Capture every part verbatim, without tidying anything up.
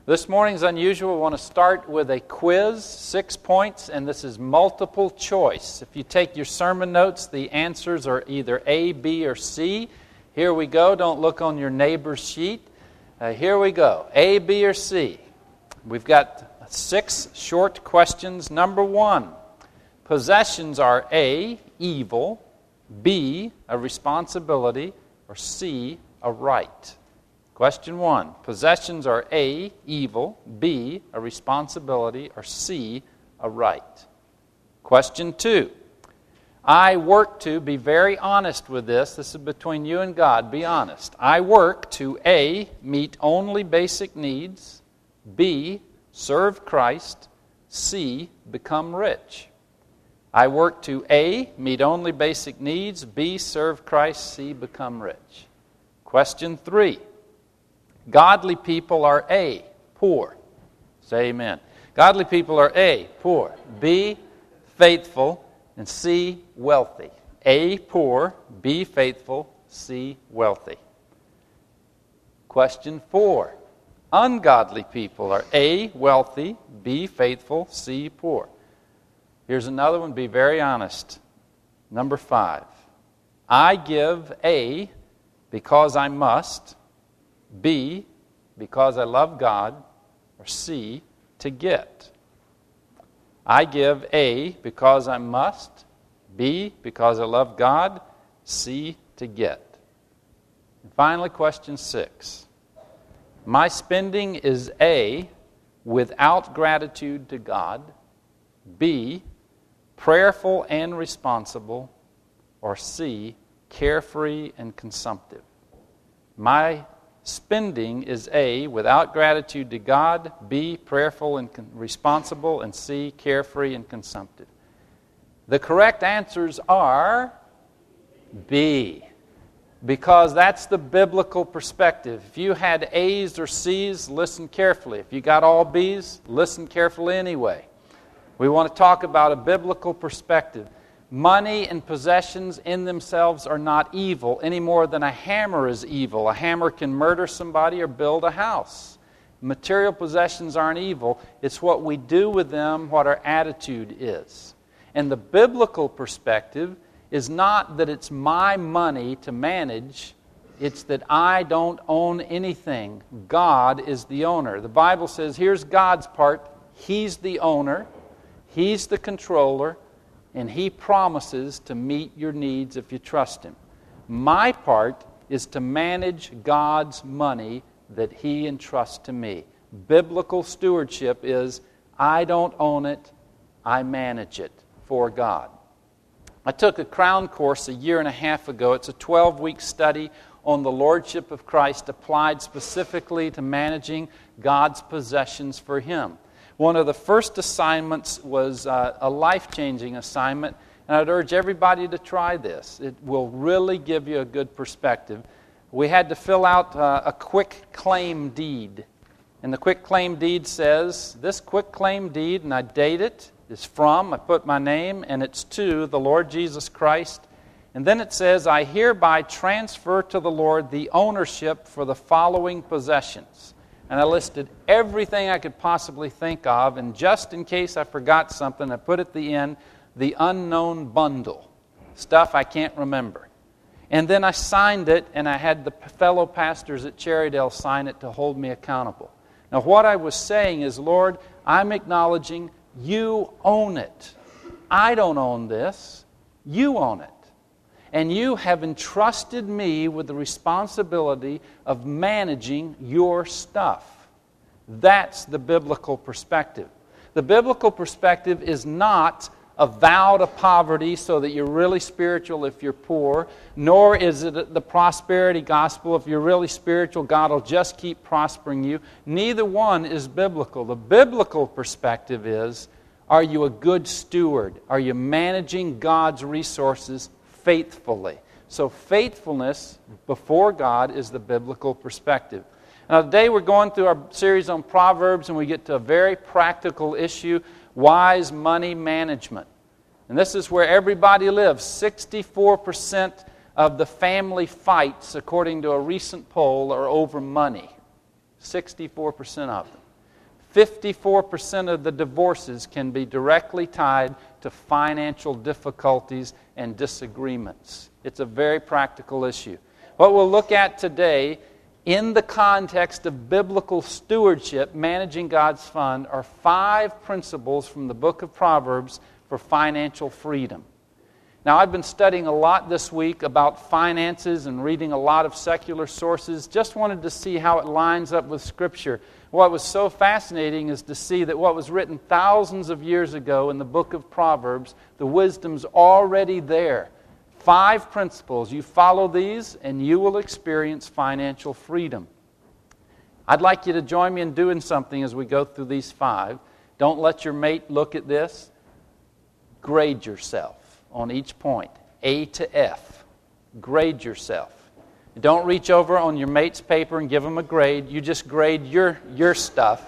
This morning's unusual. We want to start with a quiz, six points, and this is multiple choice. If you take your sermon notes, the answers are either A, B, or C. Here we go. Don't look on your neighbor's sheet. Uh, here we go. A, B, or C. We've got six short questions. Number one, possessions are A, evil, B, a responsibility, or C, a right. Question one, possessions are A, evil, B, a responsibility, or C, a right. Question two, I work to, be very honest with this, this is between you and God, be honest. I work to A, meet only basic needs, B, serve Christ, C, become rich. I work to A, meet only basic needs, B, serve Christ, C, become rich. Question three, godly people are A, poor. Say amen. Godly people are A, poor, B, faithful, and C, wealthy. A, poor, B, faithful, C, wealthy. Question four, ungodly people are A, wealthy, B, faithful, C, poor. Here's another one, be very honest. Number five, I give A because I must, B, because I love God, or C, to get. I give A because I must, B, because I love God, C, to get. And finally, question six. My spending is A, without gratitude to God, B, prayerful and responsible, or C, carefree and consumptive. My spending is A, without gratitude to God, B, prayerful and con- responsible, and C, carefree and consumptive. The correct answers are B, because that's the biblical perspective. If you had A's or C's, listen carefully. If you got all B's, listen carefully anyway. We want to talk about a biblical perspective. Money and possessions in themselves are not evil any more than a hammer is evil. A hammer can murder somebody or build a house. Material possessions aren't evil. It's what we do with them, what our attitude is. And the biblical perspective is not that it's my money to manage. It's that I don't own anything. God is the owner. The Bible says, here's God's part. He's the owner. He's the controller. And He promises to meet your needs if you trust Him. My part is to manage God's money that He entrusts to me. Biblical stewardship is, I don't own it, I manage it for God. I took a Crown course a year and a half ago. It's a twelve-week study on the Lordship of Christ applied specifically to managing God's possessions for Him. One of the first assignments was uh, a life-changing assignment, and I'd urge everybody to try this. It will really give you a good perspective. We had to fill out uh, a quick claim deed, and the quick claim deed says, this quick claim deed, and I date it, is from, I put my name, and it's to the Lord Jesus Christ. And then it says, I hereby transfer to the Lord the ownership for the following possessions. And I listed everything I could possibly think of, and just in case I forgot something, I put at the end, the unknown bundle, stuff I can't remember. And then I signed it, and I had the fellow pastors at Cherrydale sign it to hold me accountable. Now what I was saying is, Lord, I'm acknowledging You own it. I don't own this. You own it. And You have entrusted me with the responsibility of managing Your stuff. That's the biblical perspective. The biblical perspective is not a vow to poverty so that you're really spiritual if you're poor, nor is it the prosperity gospel. If you're really spiritual, God will just keep prospering you. Neither one is biblical. The biblical perspective is, are you a good steward? Are you managing God's resources faithfully? So faithfulness before God is the biblical perspective. Now today we're going through our series on Proverbs, and we get to a very practical issue, wise money management. And this is where everybody lives. sixty-four percent of the family fights, according to a recent poll, are over money. sixty-four percent of them. fifty-four percent of the divorces can be directly tied to financial difficulties and disagreements. It's a very practical issue. What we'll look at today, in the context of biblical stewardship, managing God's fund, are five principles from the book of Proverbs for financial freedom. Now, I've been studying a lot this week about finances and reading a lot of secular sources. Just wanted to see how it lines up with Scripture. What was so fascinating is to see that what was written thousands of years ago in the book of Proverbs, the wisdom's already there. Five principles. You follow these and you will experience financial freedom. I'd like you to join me in doing something as we go through these five. Don't let your mate look at this. Grade yourself on each point, A to F. Grade yourself. Don't reach over on your mate's paper and give them a grade. You just grade your, your stuff.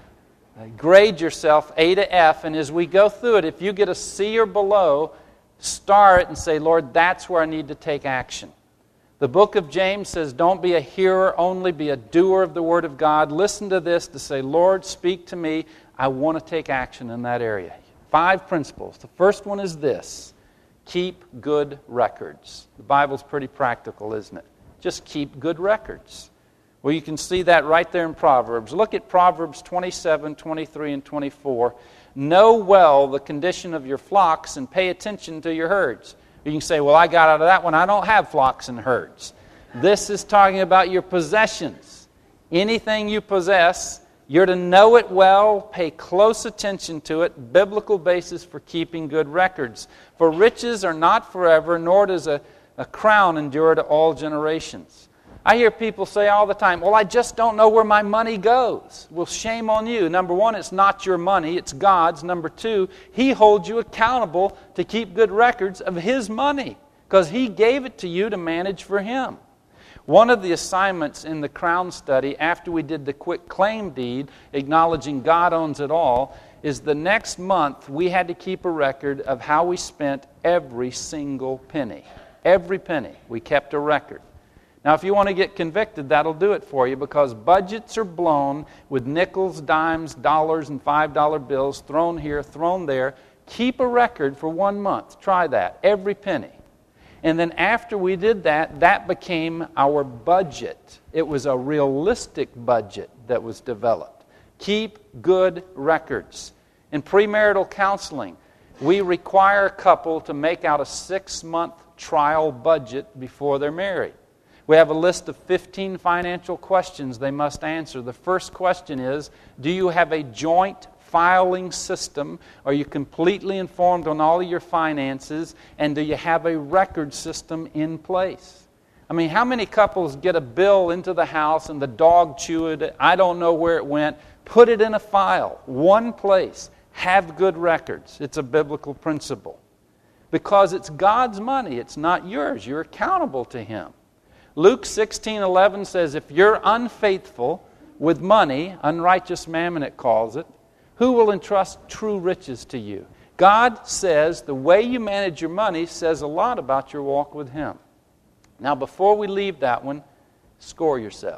Uh, grade yourself A to F, and as we go through it, if you get a C or below, star it and say, Lord, that's where I need to take action. The book of James says, don't be a hearer only, be a doer of the Word of God. Listen to this to say, Lord, speak to me. I want to take action in that area. Five principles. The first one is this. Keep good records. The Bible's pretty practical, isn't it? Just keep good records. Well, you can see that right there in Proverbs. Look at Proverbs twenty-seven, twenty-three, and twenty-four. Know well the condition of your flocks and pay attention to your herds. You can say, well, I got out of that one. I don't have flocks and herds. This is talking about your possessions. Anything you possess, you're to know it well, pay close attention to it, biblical basis for keeping good records. For riches are not forever, nor does a, a crown endure to all generations. I hear people say all the time, well, I just don't know where my money goes. Well, shame on you. Number one, it's not your money, it's God's. Number two, He holds you accountable to keep good records of His money because He gave it to you to manage for Him. One of the assignments in the Crown study, after we did the quick claim deed, acknowledging God owns it all, is the next month we had to keep a record of how we spent every single penny. Every penny. We kept a record. Now, if you want to get convicted, that'll do it for you because budgets are blown with nickels, dimes, dollars, and five dollar bills thrown here, thrown there. Keep a record for one month. Try that. Every penny. And then after we did that, that became our budget. It was a realistic budget that was developed. Keep good records. In premarital counseling, we require a couple to make out a six-month trial budget before they're married. We have a list of fifteen financial questions they must answer. The first question is, do you have a joint filing system? Are you completely informed on all of your finances? And do you have a record system in place? I mean, how many couples get a bill into the house and the dog chewed it? I don't know where it went. Put it in a file, one place. Have good records. It's a biblical principle. Because it's God's money. It's not yours. You're accountable to Him. Luke sixteen eleven says, if you're unfaithful with money, unrighteous mammon it calls it, who will entrust true riches to you? God says the way you manage your money says a lot about your walk with Him. Now, before we leave that one, score yourself.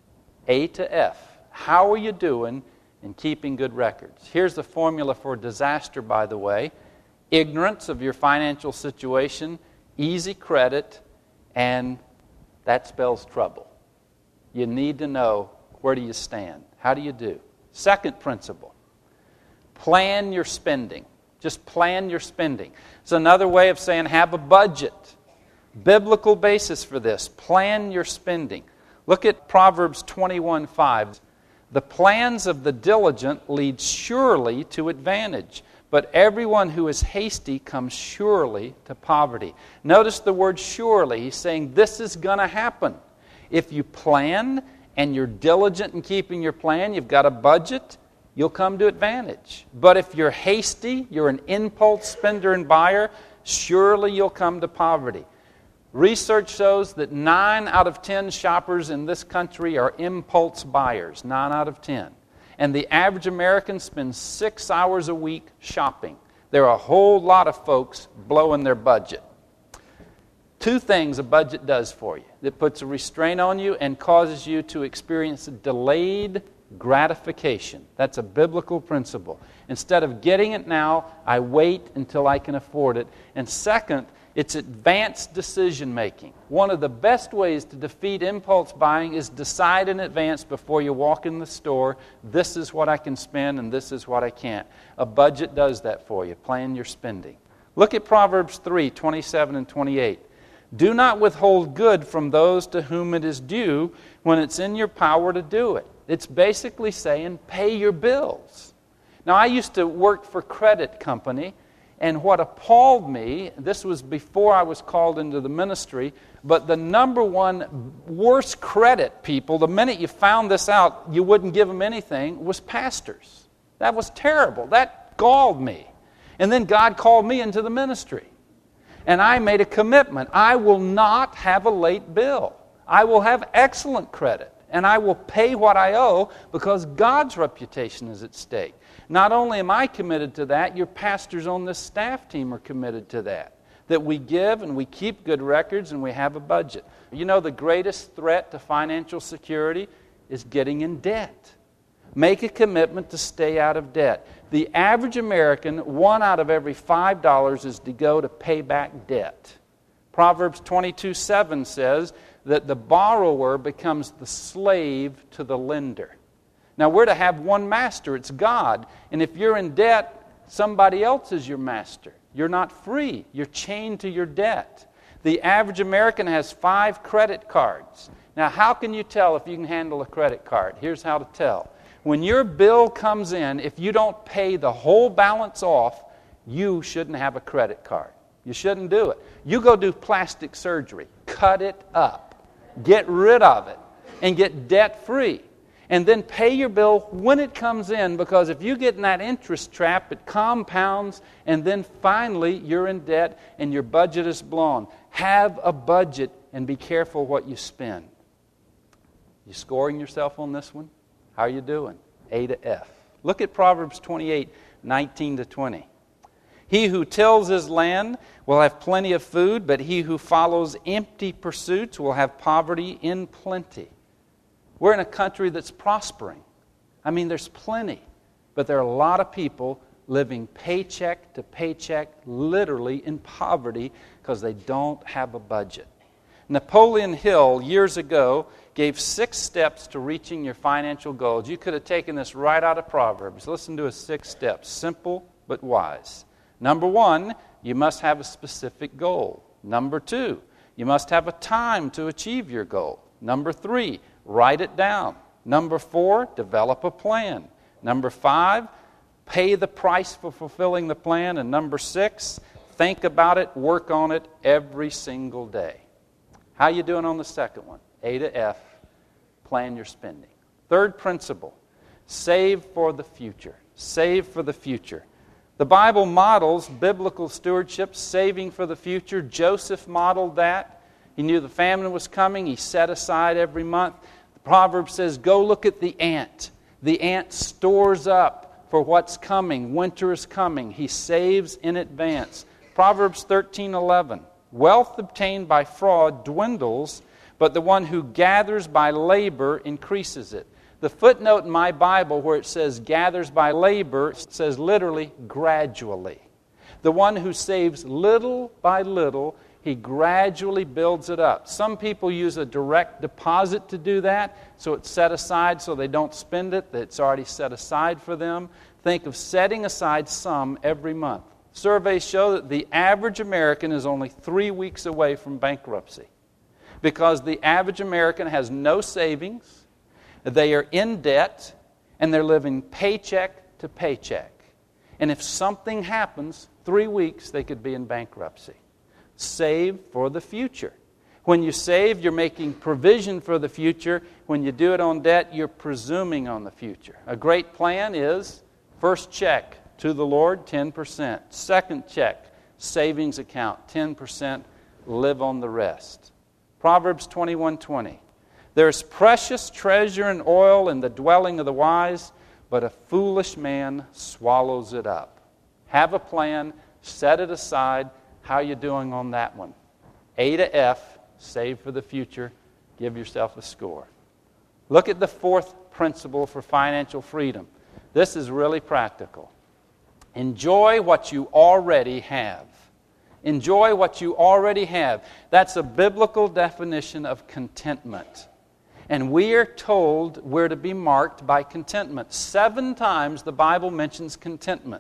A to F. How are you doing in keeping good records? Here's the formula for disaster, by the way. Ignorance of your financial situation, easy credit, and that spells trouble. You need to know, where do you stand? How do you do? Second principle. Plan your spending. Just plan your spending. It's another way of saying have a budget. Biblical basis for this. Plan your spending. Look at Proverbs twenty-one five. The plans of the diligent lead surely to advantage, but everyone who is hasty comes surely to poverty. Notice the word surely. He's saying this is going to happen. If you plan and you're diligent in keeping your plan, you've got a budget, you'll come to advantage. But if you're hasty, you're an impulse spender and buyer, surely you'll come to poverty. Research shows that nine out of ten shoppers in this country are impulse buyers. Nine out of ten. And the average American spends six hours a week shopping. There are a whole lot of folks blowing their budget. Two things a budget does for you. It puts a restraint on you and causes you to experience delayed gratification. That's a biblical principle. Instead of getting it now, I wait until I can afford it. And second, it's advanced decision making. One of the best ways to defeat impulse buying is decide in advance before you walk in the store, this is what I can spend and this is what I can't. A budget does that for you. Plan your spending. Look at Proverbs three, twenty-seven and twenty-eight. Do not withhold good from those to whom it is due when it's in your power to do it. It's basically saying pay your bills. Now, I used to work for a credit company, and what appalled me, this was before I was called into the ministry, but the number one worst credit people, the minute you found this out, you wouldn't give them anything, was pastors. That was terrible. That galled me. And then God called me into the ministry. And I made a commitment. I will not have a late bill. I will have excellent credit. And I will pay what I owe because God's reputation is at stake. Not only am I committed to that, your pastors on this staff team are committed to that. That we give and we keep good records and we have a budget. You know, the greatest threat to financial security is getting in debt. Make a commitment to stay out of debt. The average American, one out of every five dollars is to go to pay back debt. Proverbs twenty-two seven says that the borrower becomes the slave to the lender. Now, we're to have one master. It's God. And if you're in debt, somebody else is your master. You're not free. You're chained to your debt. The average American has five credit cards. Now, how can you tell if you can handle a credit card? Here's how to tell. When your bill comes in, if you don't pay the whole balance off, you shouldn't have a credit card. You shouldn't do it. You go do plastic surgery. Cut it up. Get rid of it. And get debt-free. And then pay your bill when it comes in, because if you get in that interest trap, it compounds, and then finally you're in debt and your budget is blown. Have a budget and be careful what you spend. You scoring yourself on this one? How are you doing? A to F. Look at Proverbs twenty-eight, nineteen to twenty. He who tills his land will have plenty of food, but he who follows empty pursuits will have poverty in plenty. We're in a country that's prospering. I mean, there's plenty. But there are a lot of people living paycheck to paycheck, literally in poverty, because they don't have a budget. Napoleon Hill, years ago, gave six steps to reaching your financial goals. You could have taken this right out of Proverbs. Listen to his six steps. Simple but wise. Number one, you must have a specific goal. Number two, you must have a time to achieve your goal. Number three, write it down. Number four, develop a plan. Number five, pay the price for fulfilling the plan. And number six, think about it, work on it every single day. How you doing on the second one? A to F, plan your spending. Third principle, save for the future. Save for the future. The Bible models biblical stewardship, saving for the future. Joseph modeled that. He knew the famine was coming. He set aside every month. The Proverb says, go look at the ant. The ant stores up for what's coming. Winter is coming. He saves in advance. Proverbs thirteen eleven. Wealth obtained by fraud dwindles, but the one who gathers by labor increases it. The footnote in my Bible where it says gathers by labor says literally gradually. The one who saves little by little, he gradually builds it up. Some people use a direct deposit to do that, so it's set aside so they don't spend it. It's already set aside for them. Think of setting aside some every month. Surveys show that the average American is only three weeks away from bankruptcy because the average American has no savings, they are in debt, and they're living paycheck to paycheck. And if something happens, three weeks they could be in bankruptcy. Save for the future. When you save, you're making provision for the future. When you do it on debt, you're presuming on the future. A great plan is first check to the Lord, ten percent. Second check, savings account, ten percent. Live on the rest. Proverbs twenty-one twenty. There's precious treasure and oil in the dwelling of the wise, but a foolish man swallows it up. Have a plan, set it aside. How are you doing on that one? A to F, save for the future. Give yourself a score. Look at the fourth principle for financial freedom. This is really practical. Enjoy what you already have. Enjoy what you already have. That's a biblical definition of contentment. And we are told we're to be marked by contentment. Seven times the Bible mentions contentment.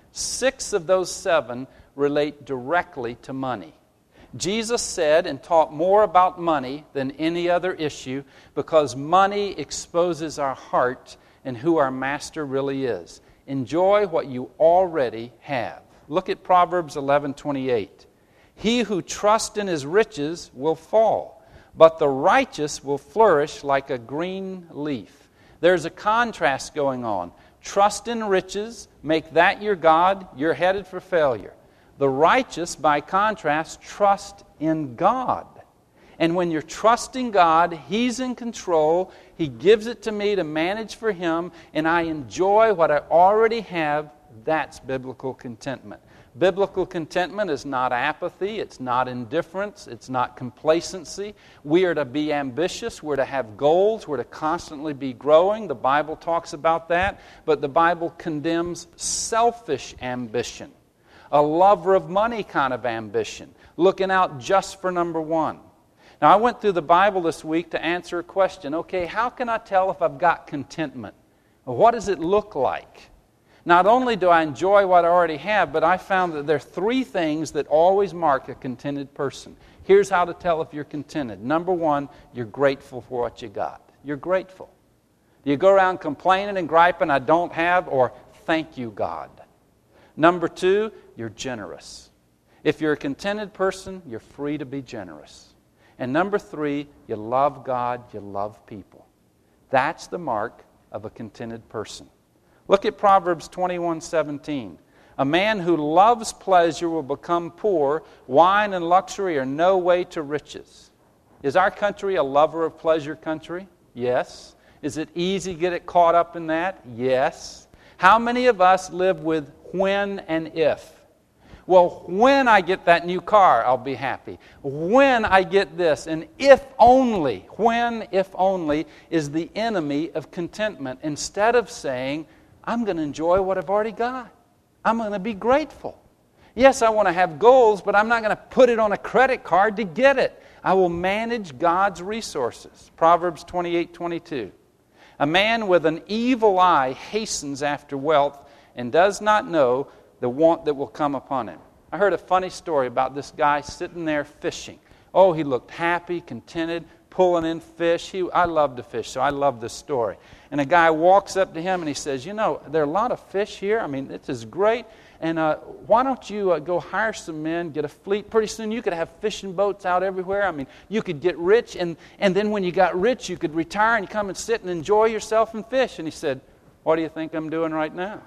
Six of those seven relate directly to money. Jesus said and taught more about money than any other issue because money exposes our heart and who our master really is. Enjoy what you already have. Look at Proverbs eleven twenty-eight. He who trusts in his riches will fall, but the righteous will flourish like a green leaf. There's a contrast going on. Trust in riches, make that your God, you're headed for failure. The righteous, by contrast, trust in God. And when you're trusting God, He's in control. He gives it to me to manage for Him, and I enjoy what I already have. That's biblical contentment. Biblical contentment is not apathy, it's not indifference, it's not complacency. We are to be ambitious, we're to have goals, we're to constantly be growing. The Bible talks about that, but the Bible condemns selfish ambition, a lover of money kind of ambition, looking out just for number one. Now, I went through the Bible this week to answer a question. Okay, how can I tell if I've got contentment? What does it look like? Not only do I enjoy what I already have, but I found that there are three things that always mark a contented person. Here's how to tell if you're contented. Number one, you're grateful for what you got. You're grateful. Do you go around complaining and griping, I don't have, or thank you, God? Number two, you're generous. If you're a contented person, you're free to be generous. And number three, you love God, you love people. That's the mark of a contented person. Look at Proverbs twenty-one seventeen. A man who loves pleasure will become poor. Wine and luxury are no way to riches. Is our country a lover of pleasure country? Yes. Is it easy to get it caught up in that? Yes. How many of us live with when and if? Well, when I get that new car, I'll be happy. When I get this, and if only, when, if only, is the enemy of contentment. Instead of saying, I'm going to enjoy what I've already got. I'm going to be grateful. Yes, I want to have goals, but I'm not going to put it on a credit card to get it. I will manage God's resources. Proverbs twenty-eight twenty-two. A man with an evil eye hastens after wealth and does not know the want that will come upon him. I heard a funny story about this guy sitting there fishing. Oh, he looked happy, contented, pulling in fish. He, I love to fish, so I love this story. And a guy walks up to him and he says, you know, there are a lot of fish here. I mean, this is great. And uh, why don't you uh, go hire some men, get a fleet. Pretty soon you could have fishing boats out everywhere. I mean, you could get rich. And, and then when you got rich, you could retire and come and sit and enjoy yourself and fish. And he said, what do you think I'm doing right now?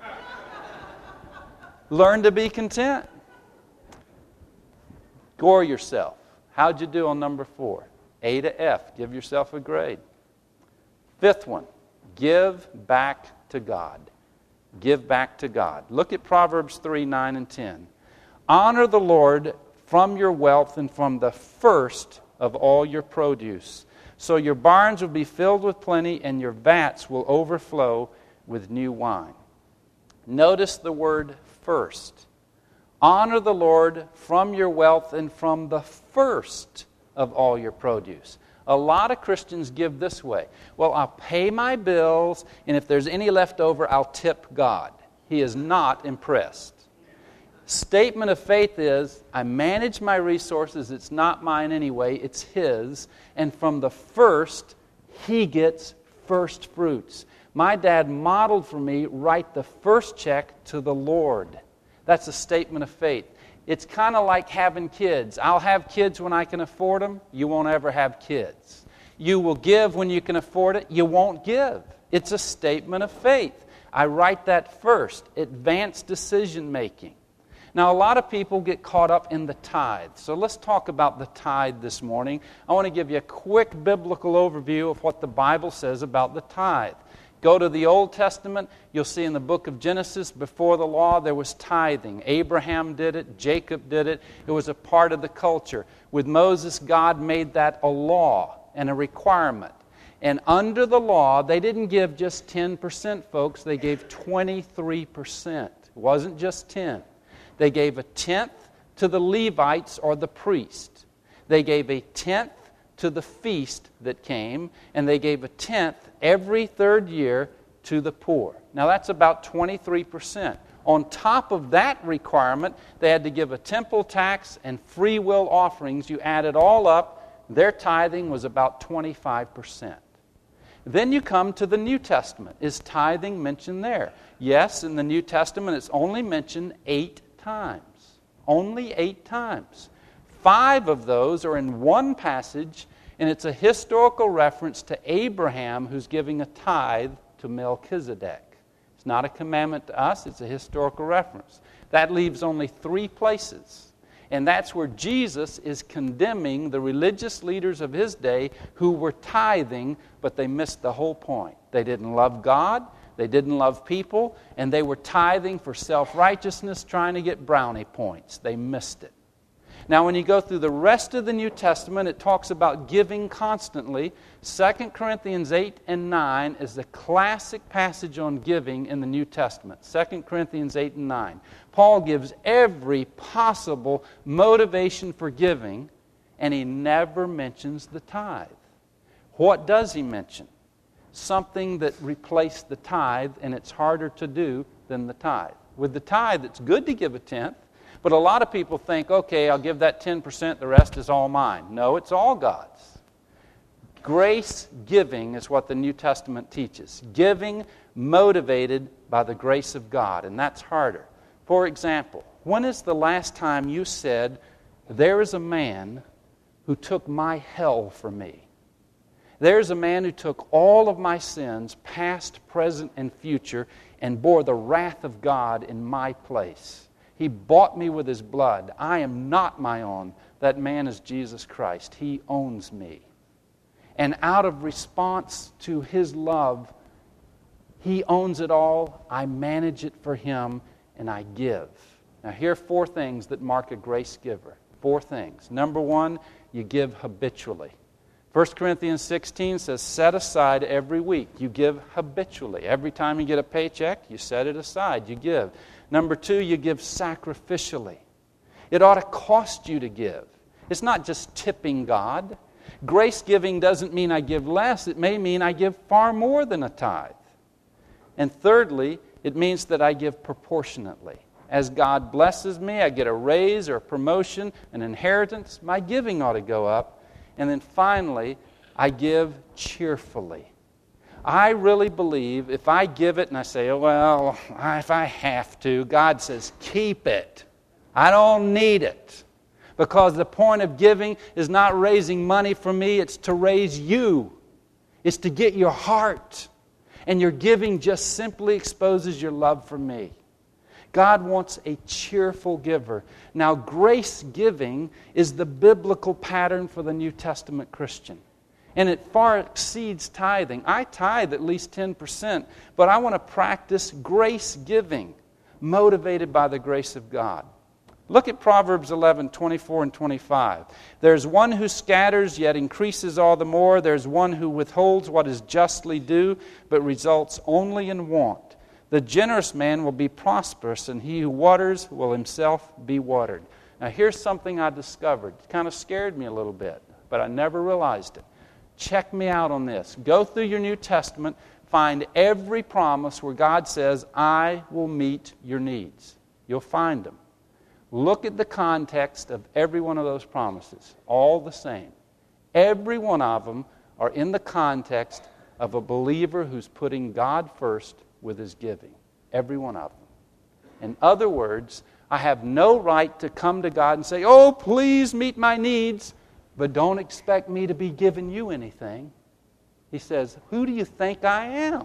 Learn to be content. Score yourself. How'd you do on number four? A to F. Give yourself a grade. Fifth one. Give back to God. Give back to God. Look at Proverbs three, nine, and ten. Honor the Lord from your wealth and from the first of all your produce. So your barns will be filled with plenty and your vats will overflow with new wine. Notice the word first. Honor the Lord from your wealth and from the first of all your produce. A lot of Christians give this way. Well, I'll pay my bills, and if there's any left over, I'll tip God. He is not impressed. Statement of faith is, I manage my resources. It's not mine anyway. It's His. And from the first, He gets first fruits. My dad modeled for me, write the first check to the Lord. That's a statement of faith. It's kind of like having kids. I'll have kids when I can afford them. You won't ever have kids. You will give when you can afford it. You won't give. It's a statement of faith. I write that first. Advanced decision making. Now, a lot of people get caught up in the tithe. So let's talk about the tithe this morning. I want to give you a quick biblical overview of what the Bible says about the tithe. Go to the Old Testament, you'll see in the book of Genesis, before the law, there was tithing. Abraham did it, Jacob did it. It was a part of the culture. With Moses, God made that a law and a requirement. And under the law, they didn't give just ten percent, folks. They gave twenty-three percent. It wasn't just ten. They gave a tenth to the Levites or the priest. They gave a tenth to the feast that came, and they gave a tenth every third year to the poor. Now that's about twenty-three percent. On top of that requirement, they had to give a temple tax and free will offerings. You add it all up, their tithing was about twenty-five percent. Then you come to the New Testament. Is tithing mentioned there? Yes, in the New Testament it's only mentioned eight times. Only eight times. Five of those are in one passage, and it's a historical reference to Abraham who's giving a tithe to Melchizedek. It's not a commandment to us, it's a historical reference. That leaves only three places. And that's where Jesus is condemning the religious leaders of his day who were tithing, but they missed the whole point. They didn't love God, they didn't love people, and they were tithing for self-righteousness, trying to get brownie points. They missed it. Now, when you go through the rest of the New Testament, it talks about giving constantly. Second Corinthians eight and nine is the classic passage on giving in the New Testament. Second Corinthians eight and nine. Paul gives every possible motivation for giving, and he never mentions the tithe. What does he mention? Something that replaced the tithe, and it's harder to do than the tithe. With the tithe, it's good to give a tenth. But a lot of people think, okay, I'll give that ten percent, the rest is all mine. No, it's all God's. Grace giving is what the New Testament teaches. Giving motivated by the grace of God, and that's harder. For example, when is the last time you said, there is a man who took my hell for me? There's a man who took all of my sins, past, present, and future, and bore the wrath of God in my place. He bought me with his blood. I am not my own. That man is Jesus Christ. He owns me. And out of response to his love, he owns it all. I manage it for him, and I give. Now, here are four things that mark a grace giver. Four things. Number one, you give habitually. First Corinthians sixteen says, set aside every week. You give habitually. Every time you get a paycheck, you set it aside. You give. Number two, you give sacrificially. It ought to cost you to give. It's not just tipping God. Grace giving doesn't mean I give less. It may mean I give far more than a tithe. And thirdly, it means that I give proportionately. As God blesses me, I get a raise or a promotion, an inheritance, my giving ought to go up. And then finally, I give cheerfully. I really believe if I give it and I say, oh, well, if I have to, God says, keep it. I don't need it. Because the point of giving is not raising money for me, it's to raise you. It's to get your heart. And your giving just simply exposes your love for me. God wants a cheerful giver. Now, grace giving is the biblical pattern for the New Testament Christian. And it far exceeds tithing. I tithe at least ten percent, but I want to practice grace giving, motivated by the grace of God. Look at Proverbs eleven, twenty-four and twenty-five. There's one who scatters, yet increases all the more. There's one who withholds what is justly due, but results only in want. The generous man will be prosperous, and he who waters will himself be watered. Now here's something I discovered. It kind of scared me a little bit, but I never realized it. Check me out on this. Go through your New Testament, find every promise where God says, I will meet your needs. You'll find them. Look at the context of every one of those promises. All the same. Every one of them are in the context of a believer who's putting God first with his giving. Every one of them. In other words, I have no right to come to God and say, oh, please meet my needs, but don't expect me to be giving you anything. He says, who do you think I am?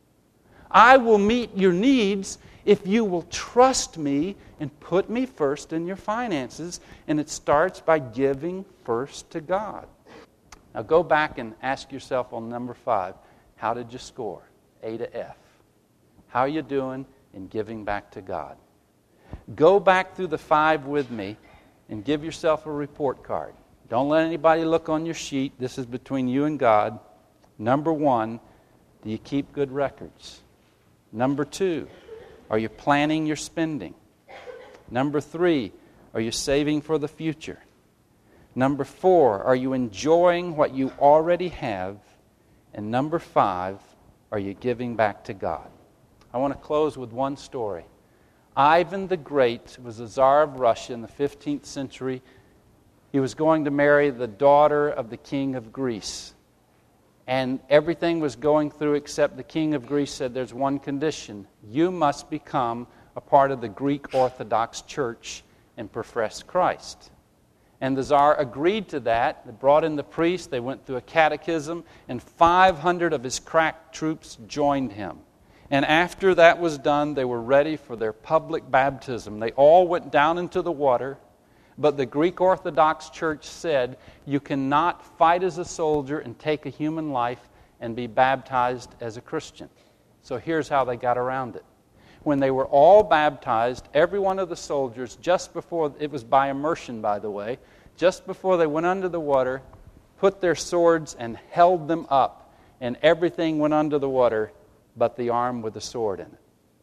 I will meet your needs if you will trust me and put me first in your finances. And it starts by giving first to God. Now go back and ask yourself on number five, how did you score? A to F. How are you doing in giving back to God? Go back through the five with me and give yourself a report card. Don't let anybody look on your sheet. This is between you and God. Number one, do you keep good records? Number two, are you planning your spending? Number three, are you saving for the future? Number four, are you enjoying what you already have? And number five, are you giving back to God? I want to close with one story. Ivan the Great was the Tsar of Russia in the fifteenth century. He was going to marry the daughter of the king of Greece. And everything was going through except the king of Greece said, there's one condition. You must become a part of the Greek Orthodox Church and profess Christ. And the Tsar agreed to that. They brought in the priest. They went through a catechism. And five hundred of his crack troops joined him. And after that was done, they were ready for their public baptism. They all went down into the water. But the Greek Orthodox Church said, you cannot fight as a soldier and take a human life and be baptized as a Christian. So here's how they got around it. When they were all baptized, every one of the soldiers, just before, it was by immersion, by the way, just before they went under the water, put their swords and held them up, and everything went under the water but the arm with the sword in it.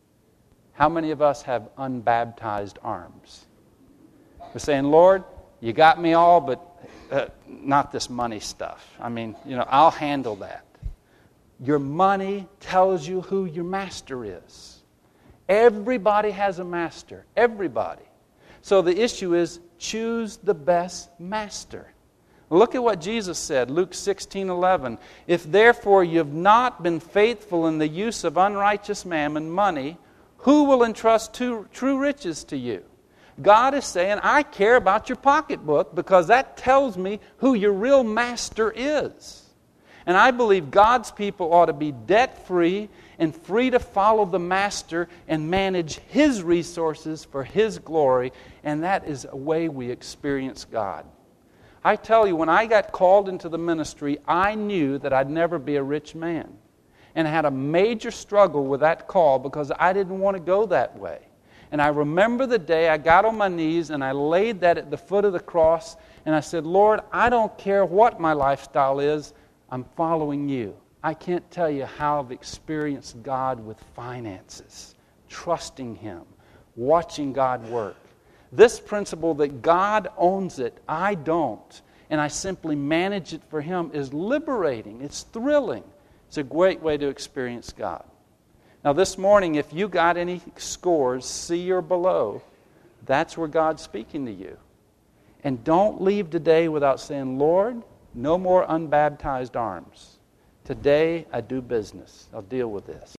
How many of us have unbaptized arms? We're saying, Lord, you got me all, but uh, not this money stuff. I mean, you know, I'll handle that. Your money tells you who your master is. Everybody has a master. Everybody. So the issue is, choose the best master. Look at what Jesus said, Luke sixteen eleven. If therefore you have not been faithful in the use of unrighteous mammon, money, who will entrust to, true riches to you? God is saying, I care about your pocketbook because that tells me who your real master is. And I believe God's people ought to be debt-free and free to follow the master and manage his resources for his glory. And that is a way we experience God. I tell you, when I got called into the ministry, I knew that I'd never be a rich man. And I had a major struggle with that call because I didn't want to go that way. And I remember the day I got on my knees and I laid that at the foot of the cross and I said, Lord, I don't care what my lifestyle is, I'm following you. I can't tell you how I've experienced God with finances, trusting Him, watching God work. This principle that God owns it, I don't, and I simply manage it for Him is liberating. It's thrilling. It's a great way to experience God. Now this morning, if you got any scores, C or below, that's where God's speaking to you. And don't leave today without saying, Lord, no more unbaptized arms. Today I do business. I'll deal with this.